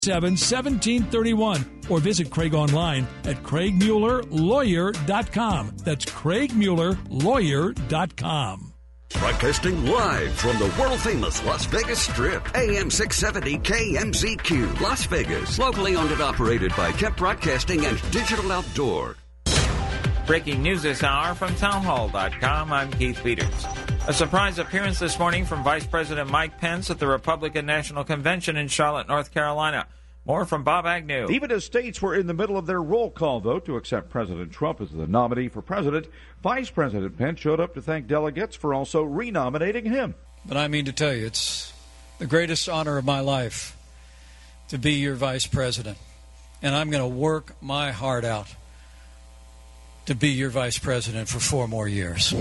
1731 or visit Craig online at CraigMuellerLawyer.com. That's CraigMuellerLawyer.com. Broadcasting live from the world-famous Las Vegas Strip, AM 670 KMZQ, Las Vegas. Locally owned and operated by Kemp Broadcasting and Digital Outdoor. Breaking news this hour from townhall.com. I'm Keith Peters. A surprise appearance this morning from Vice President Mike Pence at the Republican National Convention in Charlotte, North Carolina. More from Bob Agnew. Even as states were in the middle of their roll call vote to accept President Trump as the nominee for president, Vice President Pence showed up to thank delegates for also renominating him. But I mean to tell you, it's the greatest honor of my life to be your vice president. And I'm going to work my heart out to be your vice president for 4 more years.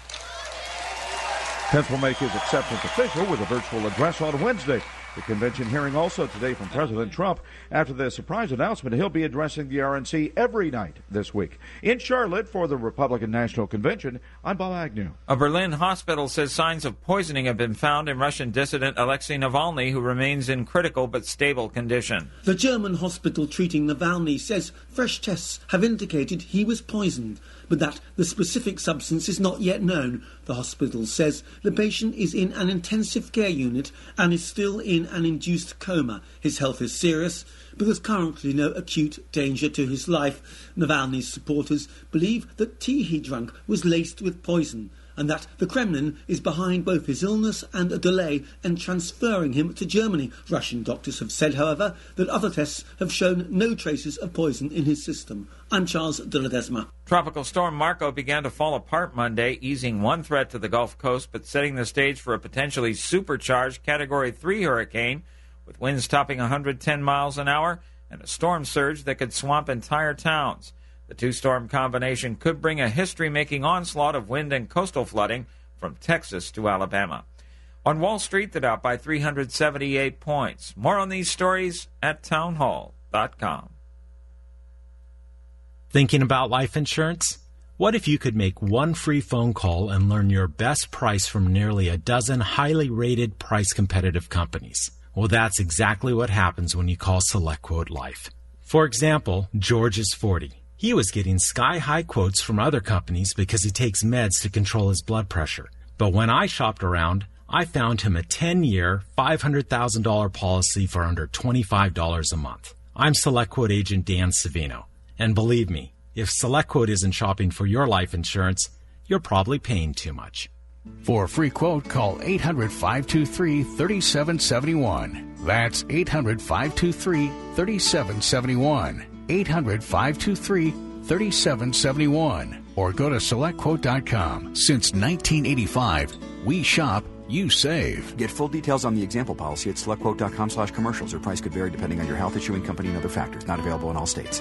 Pence will make his acceptance official with a virtual address on Wednesday. The convention hearing also today from President Trump. After the surprise announcement, he'll be addressing the RNC every night this week. In Charlotte for the Republican National Convention, I'm Bob Agnew. A Berlin hospital says signs of poisoning have been found in Russian dissident Alexei Navalny, who remains in critical but stable condition. The German hospital treating Navalny says fresh tests have indicated he was poisoned, but that the specific substance is not yet known. The hospital says the patient is in an intensive care unit and is still in an induced coma. His health is serious, but there's currently no acute danger to his life. Navalny's supporters believe that tea he drank was laced with poison, and that the Kremlin is behind both his illness and a delay in transferring him to Germany. Russian doctors have said, however, that other tests have shown no traces of poison in his system. I'm Charles de Ledesma. Tropical storm Marco began to fall apart Monday, easing one threat to the Gulf Coast, but setting the stage for a potentially supercharged Category 3 hurricane, with winds topping 110 miles an hour and a storm surge that could swamp entire towns. The two-storm combination could bring a history-making onslaught of wind and coastal flooding from Texas to Alabama. On Wall Street, the Dow by 378 points. More on these stories at townhall.com. Thinking about life insurance? What if you could make one free phone call and learn your best price from nearly a dozen highly rated, price-competitive companies? Well, that's exactly what happens when you call SelectQuote Life. For example, George is 40. He was getting sky-high quotes from other companies because he takes meds to control his blood pressure. But when I shopped around, I found him a 10-year, $500,000 policy for under $25 a month. I'm SelectQuote agent Dan Savino. And believe me, if SelectQuote isn't shopping for your life insurance, you're probably paying too much. For a free quote, call 800-523-3771. That's 800-523-3771. 800-523-3771. Or go to SelectQuote.com. Since 1985, we shop, you save. Get full details on the example policy at SelectQuote.com/commercials. Or price could vary depending on your health, issuing company, and other factors. Not available in all states.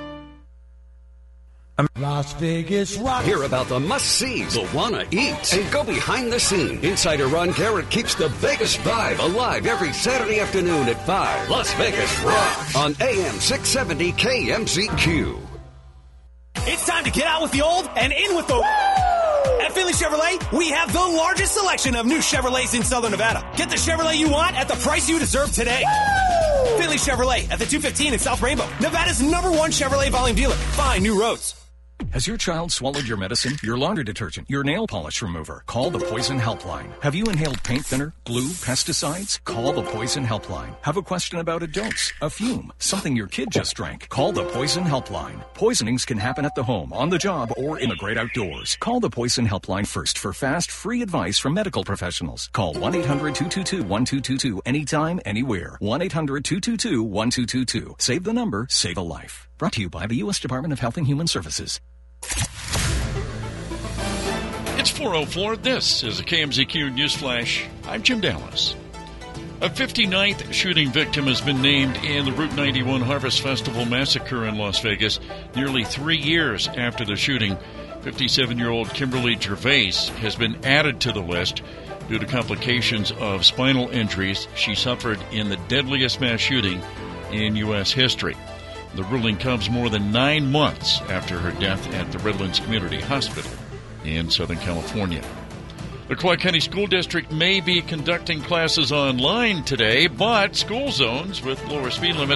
Las Vegas Rock. Hear about the must-sees, the wanna-eats, and go behind the scenes. Insider Ron Garrett keeps the Vegas vibe alive every Saturday afternoon at 5. Las Vegas Rock on AM 670 KMZQ. It's time to get out with the old and in with the... Woo! At Finley Chevrolet, we have the largest selection of new Chevrolets in Southern Nevada. Get the Chevrolet you want at the price you deserve today. Woo! Finley Chevrolet at the 215 in South Rainbow, Nevada's #1 Chevrolet volume dealer. Find new roads. Has your child swallowed your medicine, your laundry detergent, your nail polish remover? Call the Poison Helpline. Have you inhaled paint thinner, glue, pesticides? Call the Poison Helpline. Have a question about a dose, a fume, something your kid just drank? Call the Poison Helpline. Poisonings can happen at the home, on the job, or in the great outdoors. Call the Poison Helpline first for fast, free advice from medical professionals. Call 1-800-222-1222 anytime, anywhere. 1-800-222-1222. Save the number, save a life. Brought to you by the U.S. Department of Health and Human Services. It's 4:04. This is a KMZQ News Flash. I'm Jim Dallas. A 59th shooting victim has been named in the Route 91 Harvest Festival massacre in Las Vegas nearly 3 years after the shooting. 57-year-old Kimberly Gervais has been added to the list due to complications of spinal injuries she suffered in the deadliest mass shooting in U.S. history. The ruling comes more than 9 months after her death at the Redlands Community Hospital in Southern California. The Kauai County School District may be conducting classes online today, but school zones with lower speed limits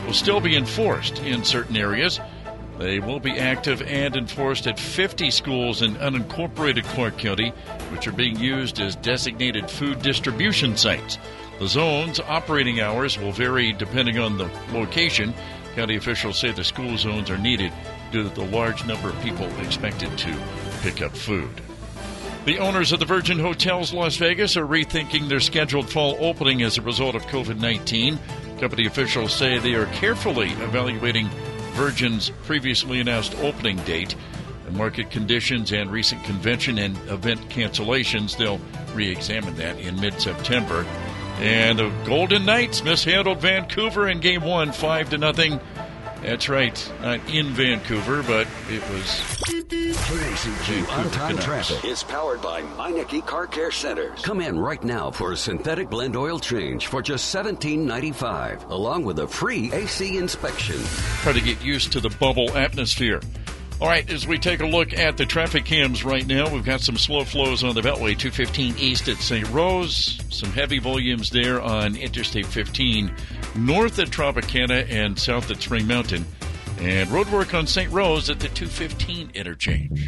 will still be enforced in certain areas. They will be active and enforced at 50 schools in unincorporated Clark County, which are being used as designated food distribution sites. The zone's operating hours will vary depending on the location. County officials say the school zones are needed due to the large number of people expected to pick up food. The owners of the Virgin Hotels Las Vegas are rethinking their scheduled fall opening as a result of COVID-19. Company officials say they are carefully evaluating Virgin's previously announced opening date, and market conditions and recent convention and event cancellations. They'll re-examine that in mid-September. And the Golden Knights mishandled Vancouver in Game 1, 5-0. That's right, not in Vancouver, but it was. KACQ On-Time Traffic is powered by Meineke Car Care Centers. Come in right now for a synthetic blend oil change for just $17.95, along with a free AC inspection. Try to get used to the bubble atmosphere. All right, as we take a look at the traffic cams right now, we've got some slow flows on the Beltway 215 east at St. Rose, some heavy volumes there on Interstate 15 north at Tropicana and south at Spring Mountain, and roadwork on St. Rose at the 215 interchange.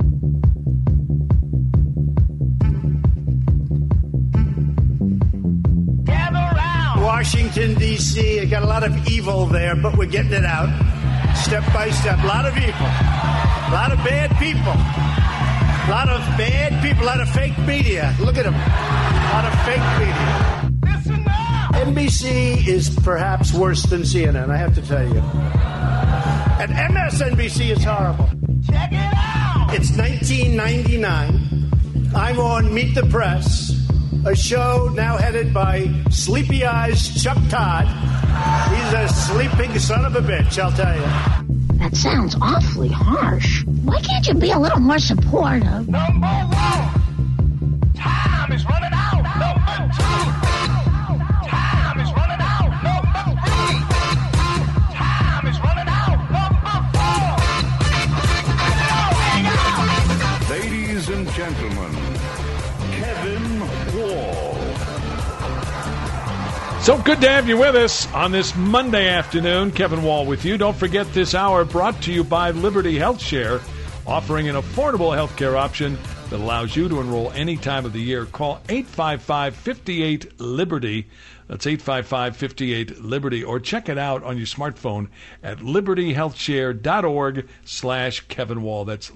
Washington, D.C., got a lot of evil there, but we're getting it out step by step. A lot of evil, a lot of bad people, a lot of bad people, a lot of fake media. Look at them, a lot of fake media. NBC is perhaps worse than CNN, I have to tell you. And MSNBC is horrible. Check it out. It's 1999. I'm on Meet the Press, a show now headed by Sleepy Eyes Chuck Todd. He's a sleeping son of a bitch, I'll tell you. That sounds awfully harsh. Why can't you be a little more supportive? Number one, time is running out. Number two, time is running out. Number three, time is running out. Number four. Ladies and gentlemen, Kevin Wall. So good to have you with us on this Monday afternoon. Kevin Wall with you. Don't forget this hour brought to you by Liberty Health Share, offering an affordable health care option that allows you to enroll any time of the year. Call 855-58-LIBERTY. That's 855-58-LIBERTY. Or check it out on your smartphone at libertyhealthshare.org/Kevin Wall. That's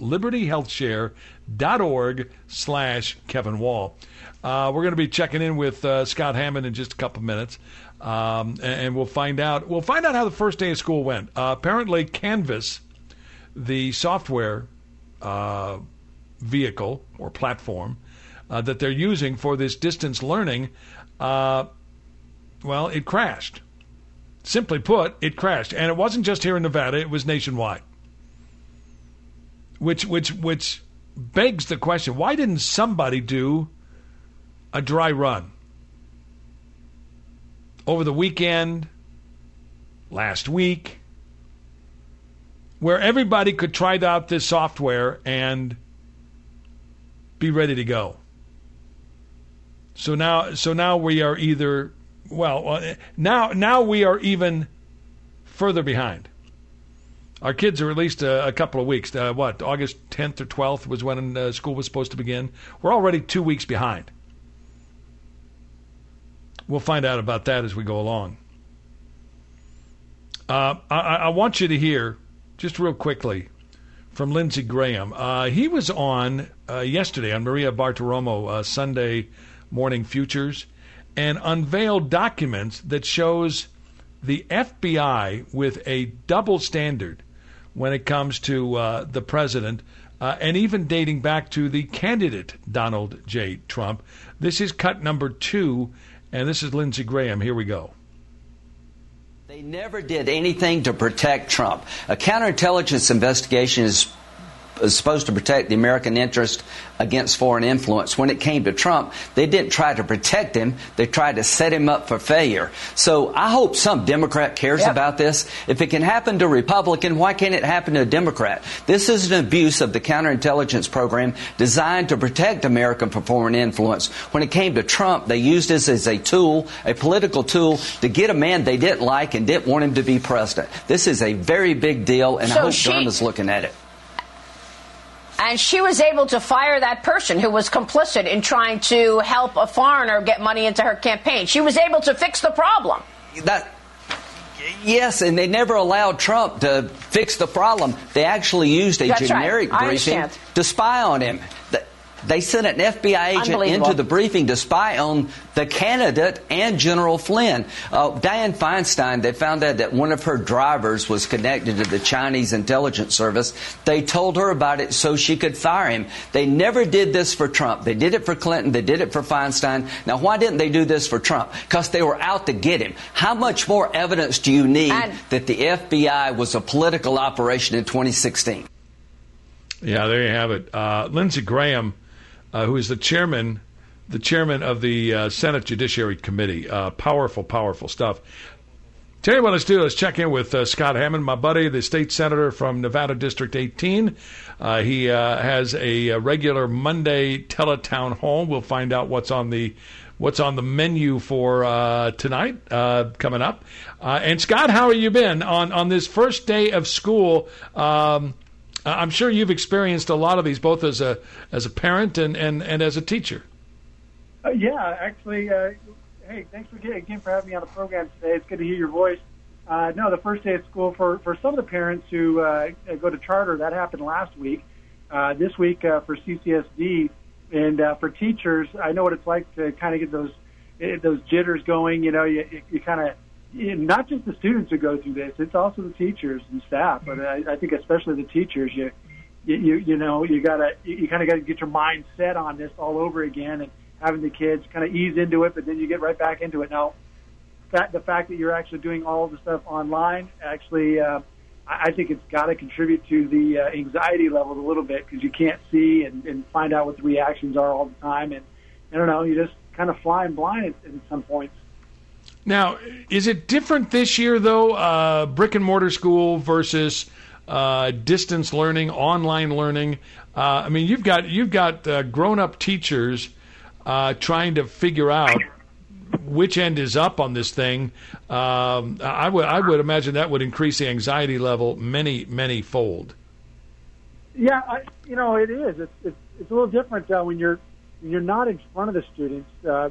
libertyhealthshare.org/Kevin Wall. We're going to be checking in with Scott Hammond in just a couple minutes, and we'll find out how the first day of school went. Apparently, Canvas, the software vehicle or platform that they're using for this distance learning, it crashed. Simply put, it crashed, and it wasn't just here in Nevada; it was nationwide. Which begs the question: why didn't somebody do a dry run over the weekend, last week, where everybody could try out this software and be ready to go? So now we are either now we are even further behind. Our kids are at least a couple of weeks. August 10th or 12th was when school was supposed to begin. We're already 2 weeks behind. We'll find out about that as we go along. I want you to hear, just real quickly, from Lindsey Graham. He was on yesterday on Maria Bartiromo, Sunday Morning Futures, and unveiled documents that shows the FBI with a double standard when it comes to the president, and even dating back to the candidate Donald J. Trump. This is cut number 2. And this is Lindsey Graham. Here we go. They never did anything to protect Trump. A counterintelligence investigation is was supposed to protect the American interest against foreign influence. When it came to Trump, they didn't try to protect him. They tried to set him up for failure. So I hope some Democrat cares about this. If it can happen to a Republican, why can't it happen to a Democrat? This is an abuse of the counterintelligence program designed to protect America from foreign influence. When it came to Trump, they used this as a tool, a political tool, to get a man they didn't like and didn't want him to be president. This is a very big deal, and I hope Burma's looking at it. And she was able to fire that person who was complicit in trying to help a foreigner get money into her campaign. She was able to fix the problem. Yes, and they never allowed Trump to fix the problem. They actually used a generic briefing to spy on him. They sent an FBI agent into the briefing to spy on the candidate and General Flynn. Dianne Feinstein, they found out that one of her drivers was connected to the Chinese intelligence service. They told her about it so she could fire him. They never did this for Trump. They did it for Clinton. They did it for Feinstein. Now, why didn't they do this for Trump? Because they were out to get him. How much more evidence do you need that the FBI was a political operation in 2016? Yeah, there you have it. Lindsey Graham, who is the chairman of the Senate Judiciary Committee. Powerful stuff. Tell you what, let's check in with Scott Hammond, my buddy, the state senator from Nevada District 18. He has a regular Monday teletown hall. We'll find out what's on the menu for tonight coming up. And Scott, how have you been on this first day of school? I'm sure you've experienced a lot of these, both as a parent and as a teacher. Yeah, actually, hey, thanks again for having me on the program today. It's good to hear your voice. No, the first day of school for some of the parents who go to charter, that happened last week. This week for CCSD, and for teachers, I know what it's like to kind of get those jitters going. You know, you kind of. Not just the students who go through this; it's also the teachers and staff. But I think especially the teachers, you kind of got to get your mind set on this all over again, and having the kids kind of ease into it, but then you get right back into it. Now, the fact that you're actually doing all of the stuff online, actually, I think it's got to contribute to the anxiety levels a little bit, because you can't see and find out what the reactions are all the time, and I don't know, you just kind of flying blind at some points. Now, is it different this year, though, brick and mortar school versus distance learning, online learning? I mean, you've got grown-up teachers trying to figure out which end is up on this thing. I would imagine that would increase the anxiety level many fold. Yeah, it is. It's a little different when you're not in front of the students.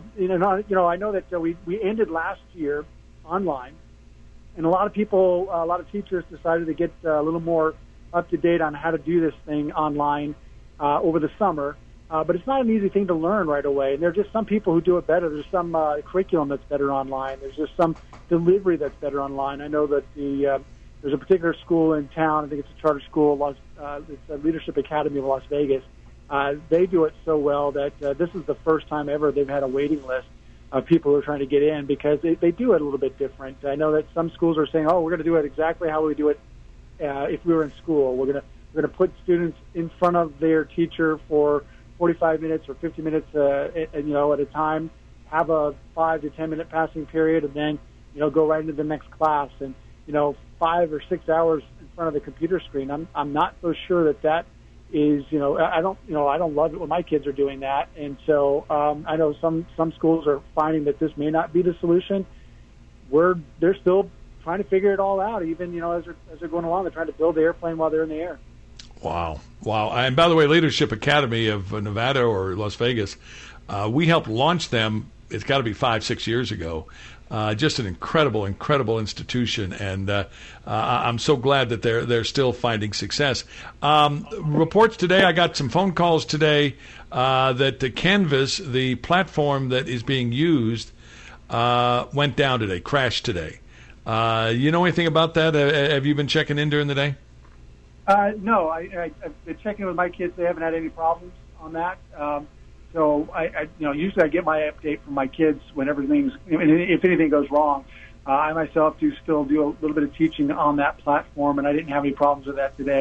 I know that we ended last year online, and a lot of teachers decided to get a little more up to date on how to do this thing online over the summer. But it's not an easy thing to learn right away. And there are just some people who do it better. There's some curriculum that's better online. There's just some delivery that's better online. I know that there's a particular school in town. I think it's a charter school. It's a Leadership Academy of Las Vegas. They do it so well that this is the first time ever they've had a waiting list of people who are trying to get in, because they do it a little bit different. I know that some schools are saying, "Oh, we're going to do it exactly how we do it if we were in school. We're going to put students in front of their teacher for 45 minutes or 50 minutes, at a time. Have a 5 to 10 minute passing period, and then go right into the next class. And 5 or 6 hours in front of the computer screen. I'm not so sure that is, I don't love it when my kids are doing that. And so I know some schools are finding that this may not be the solution. They're still trying to figure it all out, even, as they're going along. They're trying to build the airplane while they're in the air. Wow. And by the way, Leadership Academy of Nevada or Las Vegas, we helped launch them, it's got to be 5-6 years ago. Just an incredible institution, and I'm so glad that they're still finding success. Reports today, I got some phone calls today that the Canvas, the platform that is being used, went down today, crashed today. You know anything about that? Have you been checking in during the day? No, I've been checking with my kids. They haven't had any problems on that. So usually I get my update from my kids when if anything goes wrong. I myself do still do a little bit of teaching on that platform, and I didn't have any problems with that today.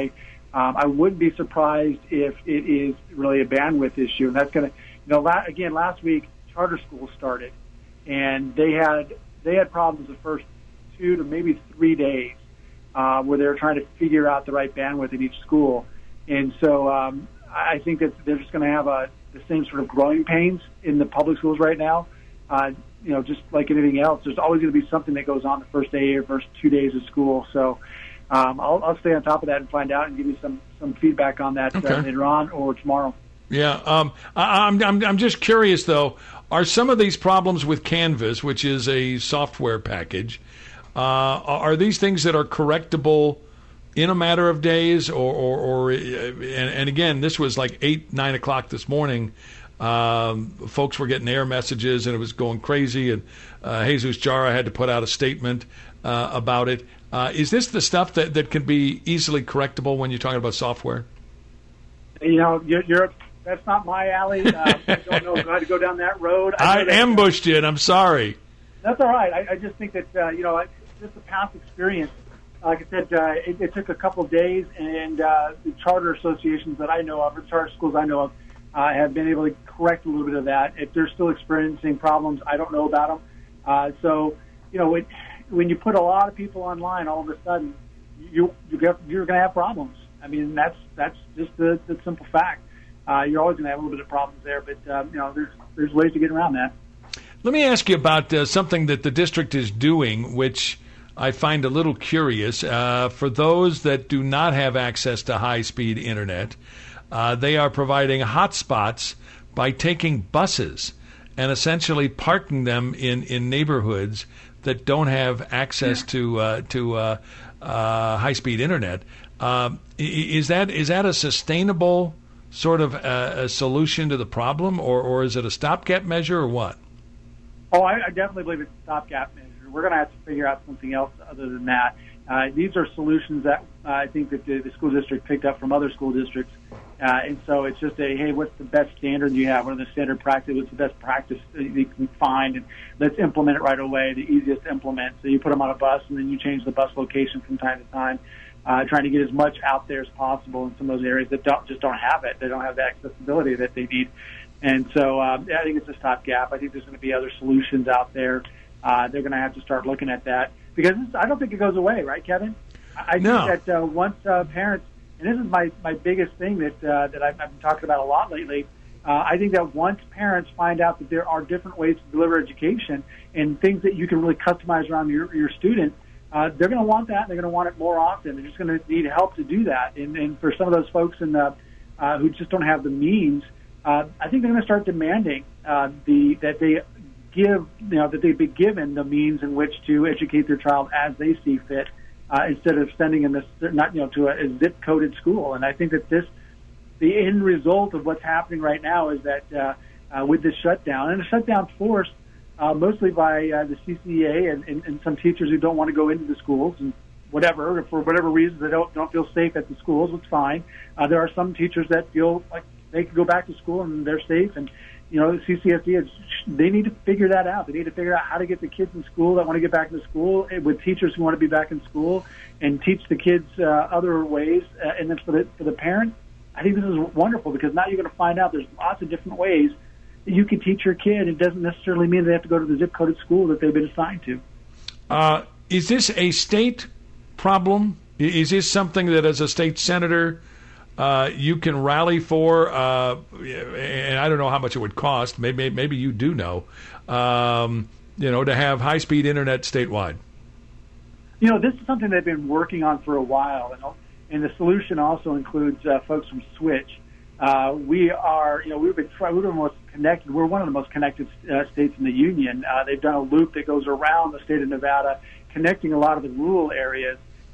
I wouldn't be surprised if it is really a bandwidth issue, and that's going to, again, last week charter schools started, and they had problems the first 2 to maybe 3 days where they were trying to figure out the right bandwidth in each school, and so I think that they're just going to have the same sort of growing pains in the public schools right now. Just like anything else, there's always going to be something that goes on the first day or first 2 days of school. So I'll stay on top of that and find out and give you some feedback on that later on or tomorrow. Yeah, I'm just curious though. Are some of these problems with Canvas, which is a software package, are these things that are correctable in a matter of days, or and again, this was like 8-9 o'clock this morning. Folks were getting error messages and it was going crazy, and Jesus Jara had to put out a statement about it. Is this the stuff that can be easily correctable when you're talking about software? That's not my alley. I don't know how to go down that road. I ambushed it. I'm sorry. That's all right. I just think that just the past experience. Like I said, it took a couple of days, and the charter associations that I know of, or charter schools I know of, have been able to correct a little bit of that. If they're still experiencing problems, I don't know about them. So, when you put a lot of people online, all of a sudden, you're going to have problems. I mean, that's just the simple fact. You're always going to have a little bit of problems there, but there's ways to get around that. Let me ask you about something that the district is doing, which I find a little curious. For those that do not have access to high-speed internet, they are providing hotspots by taking buses and essentially parking them in neighborhoods that don't have access to high-speed internet. Is that a sustainable sort of a solution to the problem, or is it a stopgap measure, or what? Oh, I definitely believe it's a stopgap measure. We're going to have to figure out something else other than that. These are solutions that I think that the school district picked up from other school districts. And so it's just hey, what's the best standard you have? What are the standard practice? What's the best practice you can find? And let's implement it right away, the easiest to implement. So you put them on a bus, and then you change the bus location from time to time, trying to get as much out there as possible in some of those areas that just don't have it. They don't have the accessibility that they need. And so I think it's a stopgap. I think there's going to be other solutions out there. They're going to have to start looking at that because I don't think it goes away, right, Kevin? I think that once parents, and this is my biggest thing that I've been talking about a lot lately, I think that once parents find out that there are different ways to deliver education and things that you can really customize around your student, they're going to want that, and they're going to want it more often. They're just going to need help to do that. And for some of those folks who just don't have the means, I think they're going to start demanding that they be given the means in which to educate their child as they see fit, instead of sending them to a zip coded school. And I think that the end result of what's happening right now is that with this shutdown, and a shutdown forced mostly by the CCEA and some teachers who don't want to go into the schools and for whatever reasons they don't feel safe at the schools. It's fine. There are some teachers that feel like they can go back to school and they're safe, and the CCSD they need to figure that out. They need to figure out how to get the kids in school that want to get back into school with teachers who want to be back in school, and teach the kids other ways. And then for the parent, I think this is wonderful because now you're going to find out there's lots of different ways that you can teach your kid. It doesn't necessarily mean they have to go to the zip coded school that they've been assigned to. Is this a state problem? Is this something that, as a state senator, you can rally for? And I don't know how much it would cost. Maybe you do know. To have high-speed internet statewide. This is something they've been working on for a while, and the solution also includes folks from Switch. We've been the most connected. We're one of the most connected states in the union. They've done a loop that goes around the state of Nevada, connecting a lot of the rural areas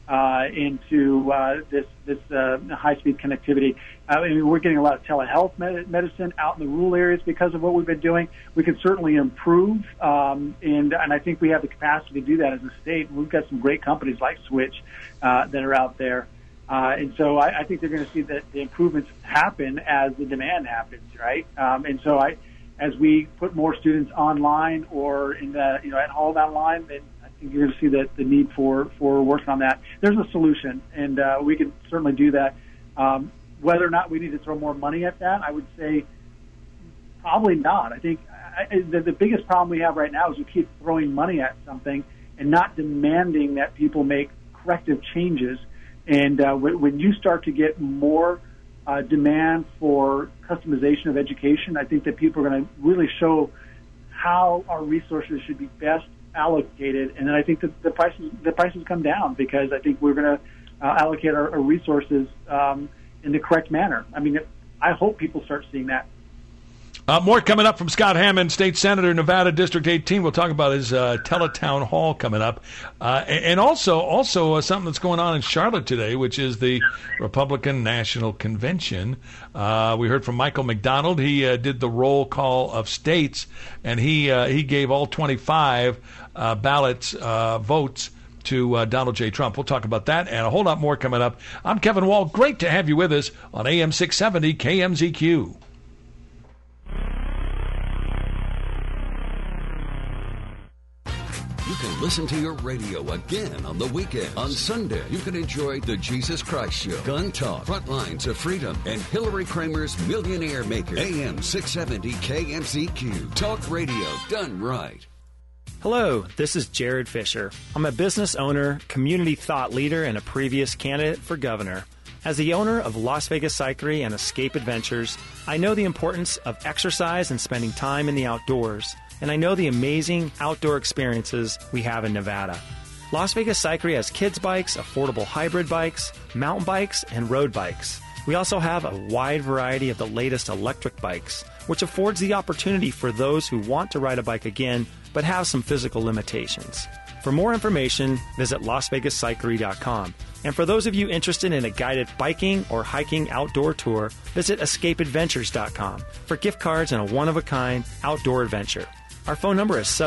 into this high-speed connectivity. We're getting a lot of telehealth medicine out in the rural areas because of what we've been doing. We can certainly improve, and I think we have the capacity to do that as a state. We've got some great companies like Switch that are out there. And so I think they're going to see that the improvements happen as the demand happens, right? And so as we put more students online or at home online, then I think you're going to see that the need for working on that. There's a solution, and we can certainly do that. Whether or not we need to throw more money at that, I would say probably not. I think the biggest problem we have right now is we keep throwing money at something and not demanding that people make corrective changes. And when you start to get more demand for customization of education, I think that people are going to really show how our resources should be best allocated. And then I think that the prices come down, because I think we're going to allocate our resources in the correct manner. I mean, I hope people start seeing that. More coming up from Scott Hammond, State Senator, Nevada District 18. We'll talk about his teletown hall coming up. And also something that's going on in Charlotte today, which is the Republican National Convention. We heard from Michael McDonald. He did the roll call of states, and he gave all 25 votes to Donald J. Trump. We'll talk about that and a whole lot more coming up. I'm Kevin Wall. Great to have you with us on AM 670 KMZQ. You can listen to your radio again on the weekend. On Sunday, you can enjoy The Jesus Christ Show, Gun Talk, Front Lines of Freedom, and Hillary Kramer's Millionaire Maker. AM 670 KMZQ. Talk radio done right. Hello, this is Jared Fisher. I'm a business owner, community thought leader, and a previous candidate for governor. As the owner of Las Vegas Cyclery and Escape Adventures, I know the importance of exercise and spending time in the outdoors. And I know the amazing outdoor experiences we have in Nevada. Las Vegas Cyclery has kids bikes, affordable hybrid bikes, mountain bikes, and road bikes. We also have a wide variety of the latest electric bikes, which affords the opportunity for those who want to ride a bike again but have some physical limitations. For more information, visit LasVegasCyclery.com. And for those of you interested in a guided biking or hiking outdoor tour, visit EscapeAdventures.com for gift cards and a one-of-a-kind outdoor adventure. Our phone number is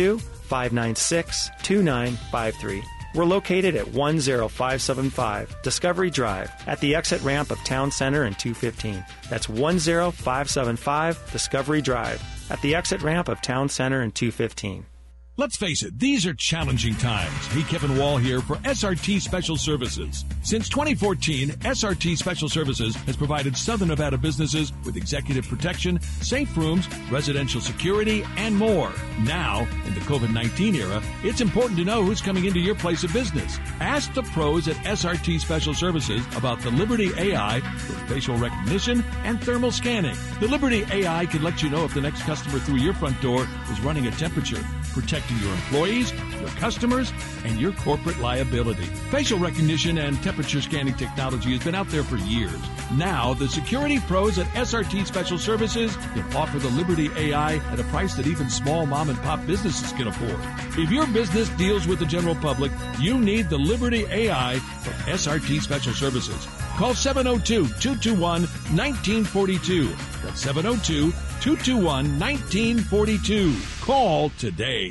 702-596-2953. We're located at 10575 Discovery Drive at the exit ramp of Town Center and 215. That's 10575 Discovery Drive at the exit ramp of Town Center and 215. Let's face it, these are challenging times. Hey, Kevin Wall here for SRT Special Services. Since 2014, SRT Special Services has provided Southern Nevada businesses with executive protection, safe rooms, residential security, and more. Now, in the COVID-19 era, it's important to know who's coming into your place of business. Ask the pros at SRT Special Services about the Liberty AI with facial recognition and thermal scanning. The Liberty AI can let you know if the next customer through your front door is running a temperature, protecting your employees, your customers, and your corporate liability. Facial recognition and temperature scanning technology has been out there for years. Now, the security pros at SRT Special Services can offer the Liberty AI at a price that even small mom-and-pop businesses can afford. If your business deals with the general public, you need the Liberty AI from SRT Special Services. Call 702-221-1942. That's 702-221-1942. Call today.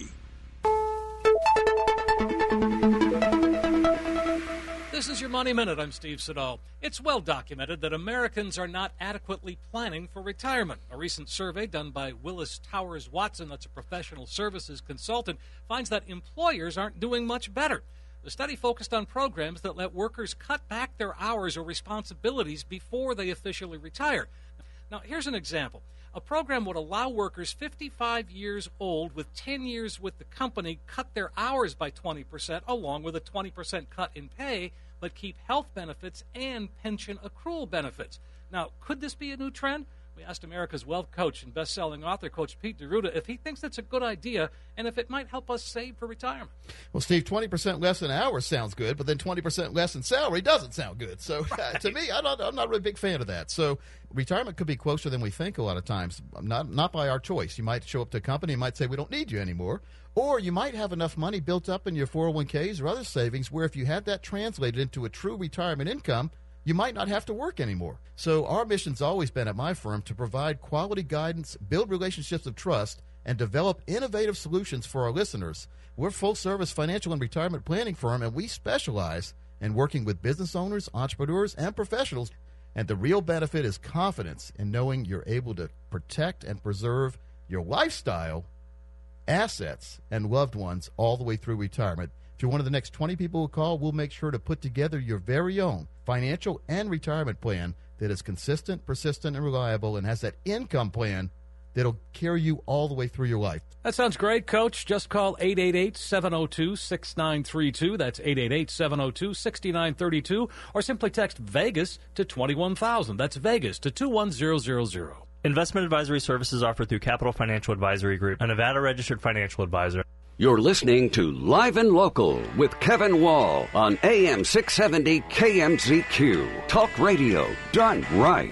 This is your Money Minute. I'm Steve Siddall. It's well documented that Americans are not adequately planning for retirement. A recent survey done by Willis Towers Watson, that's a professional services consultant, finds that employers aren't doing much better. The study focused on programs that let workers cut back their hours or responsibilities before they officially retire. Now, here's an example. A program would allow workers 55 years old with 10 years with the company cut their hours by 20%, along with a 20% cut in pay, but keep health benefits and pension accrual benefits. Now, could this be a new trend? We asked America's wealth coach and best-selling author, Coach Pete D'Arruda, if he thinks it's a good idea and if it might help us save for retirement. Well, Steve, 20% less in hours sounds good, but then 20% less in salary doesn't sound good. So to me, I'm not really a big fan of that. So retirement could be closer than we think a lot of times, not by our choice. You might show up to a company and might say, we don't need you anymore. Or you might have enough money built up in your 401ks or other savings where if you had that translated into a true retirement income, you might not have to work anymore. So our mission's always been at my firm to provide quality guidance, build relationships of trust, and develop innovative solutions for our listeners. We're a full-service financial and retirement planning firm, and we specialize in working with business owners, entrepreneurs, and professionals. And the real benefit is confidence in knowing you're able to protect and preserve your lifestyle, assets, and loved ones all the way through retirement. If you're one of the next 20 people who call, we'll make sure to put together your very own financial and retirement plan that is consistent, persistent, and reliable, and has that income plan that'll carry you all the way through your life. That sounds great, Coach. Just call 888-702-6932. That's 888-702-6932. Or simply text Vegas to 21,000. That's Vegas to 21000. Investment advisory services offered through Capital Financial Advisory Group, a Nevada-registered financial advisor. You're listening to Live and Local with Kevin Wall on AM 670 KMZQ. Talk radio done right.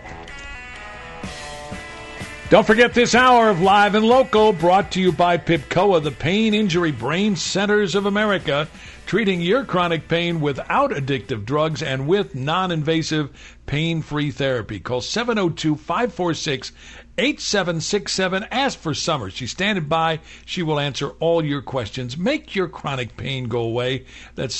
Don't forget this hour of Live and Local, brought to you by PIPCOA, the Pain Injury Brain Centers of America, treating your chronic pain without addictive drugs and with non-invasive pain-free therapy. Call 702-546-8767. Ask for Summer. She's standing by. She will answer all your questions. Make your chronic pain go away. That's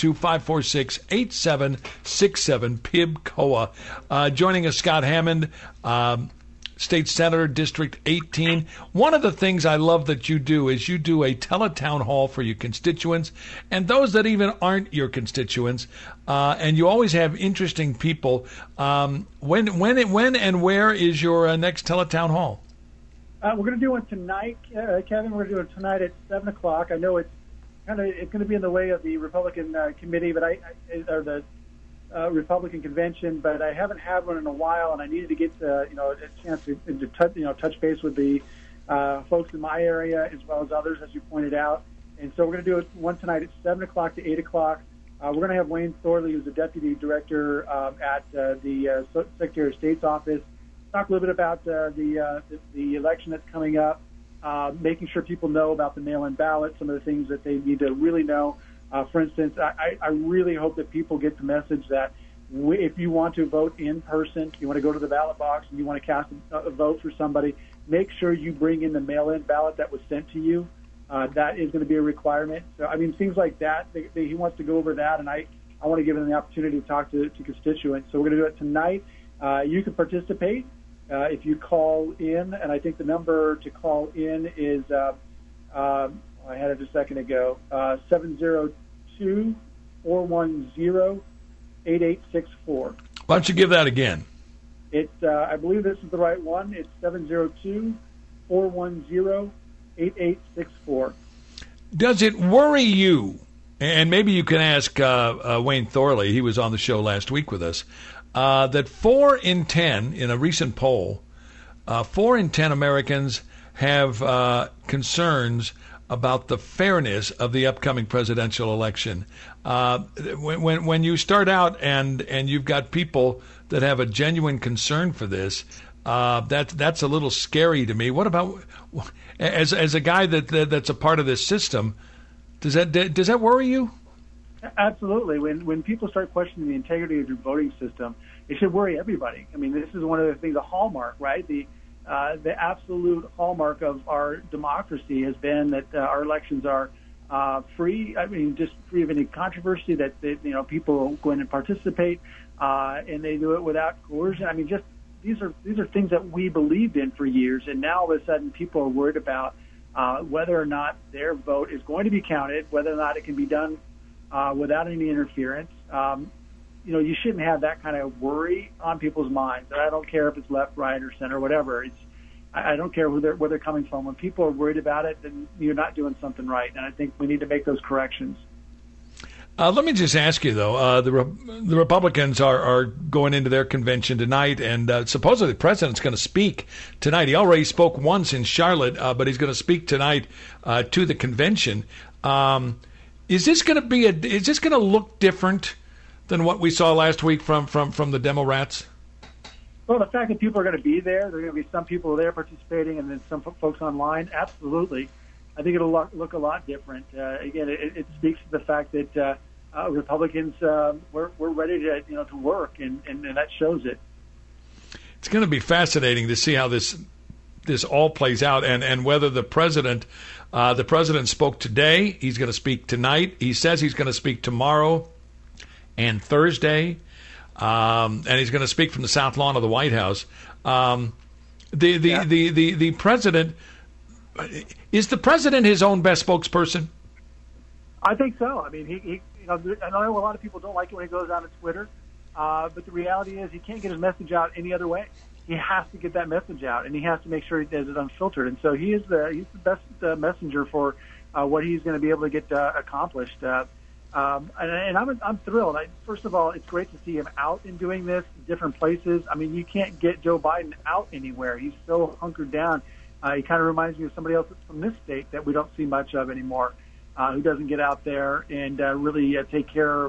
702-546-8767, PIPCOA. Joining us, Scott Hammond, State Senator, District 18. One of the things I love that you do is you do a teletown hall for your constituents and those that even aren't your constituents, and you always have interesting people. When and where is your next teletown hall? We're going to do one tonight, Kevin. We're going to do it tonight at 7 o'clock. I know it's going to be in the way of the Republican committee, but or the Republican convention, but I haven't had one in a while, and I needed to get a chance to touch base with the folks in my area as well as others, as you pointed out. And so we're going to do it one tonight at 7 o'clock to 8 o'clock. We're going to have Wayne Thorley, who's the deputy director at the Secretary of State's office, talk a little bit about the election that's coming up, making sure people know about the mail-in ballot, some of the things that they need to really know. For instance, I really hope that people get the message that if you want to vote in person, you want to go to the ballot box and you want to cast a vote for somebody, make sure you bring in the mail-in ballot that was sent to you. That is going to be a requirement. So, I mean, things like that, he wants to go over that, and I want to give him the opportunity to talk to constituents. So we're going to do it tonight. You can participate if you call in, and I think the number to call in is I had it a second ago, 702-410-8864. Why don't you give that again? It's I believe this is the right one. It's 702-410-8864. Does it worry you, and maybe you can ask Wayne Thorley, he was on the show last week with us, that 4 in 10, in a recent poll, 4 in 10 Americans have concerns about the fairness of the upcoming presidential election. When you start out and you've got people that have a genuine concern for this, that's a little scary to me. What about as a guy that's a part of this system? Does that worry you? Absolutely. When people start questioning the integrity of your voting system, it should worry everybody. I mean, this is one of the things, a hallmark, right? The absolute hallmark of our democracy has been that our elections are free. I mean, just free of any controversy. That people go in and participate, and they do it without coercion. I mean, just these are things that we believed in for years, and now all of a sudden people are worried about whether or not their vote is going to be counted, whether or not it can be done without any interference. You shouldn't have that kind of worry on people's minds. I don't care if it's left, right, or center, whatever. I don't care where they're coming from. When people are worried about it, then you're not doing something right. And I think we need to make those corrections. Let me just ask you, though, the Republicans are going into their convention tonight, and supposedly the president's going to speak tonight. He already spoke once in Charlotte, but he's going to speak tonight to the convention. Is this going to look different than what we saw last week from the Demo-Rats? Well, the fact that people are going to be there are going to be some people there participating and then some folks online, absolutely. I think it'll look a lot different. Again, it speaks to the fact that Republicans we're ready to work, and that shows it. It's going to be fascinating to see how this all plays out, and whether the president spoke today. He's going to speak tonight. He says he's going to speak tomorrow and Thursday, and he's going to speak from the South Lawn of the White House. The president, is the president his own best spokesperson? I think so. I mean, he I know a lot of people don't like it when he goes out on Twitter, but the reality is he can't get his message out any other way. He has to get that message out, and he has to make sure he does it unfiltered. And so he's the best messenger for what he's going to be able to get accomplished. And I'm thrilled. First of all, it's great to see him out and doing this in different places. I mean, you can't get Joe Biden out anywhere. He's so hunkered down. He kind of reminds me of somebody else from this state that we don't see much of anymore, who doesn't get out there and really take care